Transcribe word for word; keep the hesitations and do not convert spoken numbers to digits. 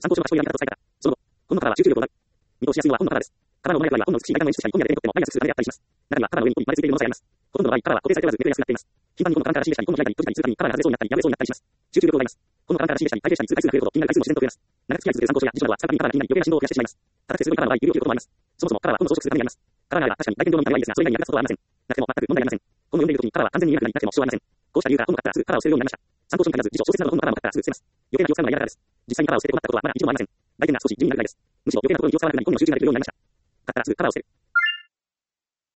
参考書の書き込みや見方と使い方。その後、本のカラーは集中力を奪う。見通しやすいのは本のカラーです。カラーの前くらいは本の美しい間の演出者に本にある点とってもマイナス数段であったりします。中にはカラーの上に一本いっぱいついているものさえあります。ほとんどの場合、カラーは固定されておらず、めくれやすくなっています。頻繁に本のカラーから示したり、本の間に閉じたりするたびにカラーが外れそうになったり、破れそうになったりします。集中力を奪います。本のカラーから示したり、体験したりする回数が増えるほど、気になる回数も自然と増えます。長く付き合い続ける参考書や辞書などは、使うたびにカラーが気になり余計な振動を増やしてしまいます。硬くて鋭いカラーの場合、指を切ることもあります。そもそもカラーは本の装飾するためにあります。カラーがあれば確かに大変量の見た目はいいですが、それ以外に役立つことはありません。なくても全く問題ありません。本を読んでいるときにカラーは完全に見えなくなり、なくても支障はありません。こうした理由から本を買ったらすぐカラーを捨てるようになりました。参考書に限らず辞書、小説などの本のカラーも買ったらすぐ捨てます。余計な気を使うのが嫌だからです。実際にカラーを捨てて困ったことはまだ一度もありません。大点が少し地味になるくらいです。むしろ余計なことに気を使わなくなり、本の集中ができるようになりました。買ったらすぐカラーを捨てる。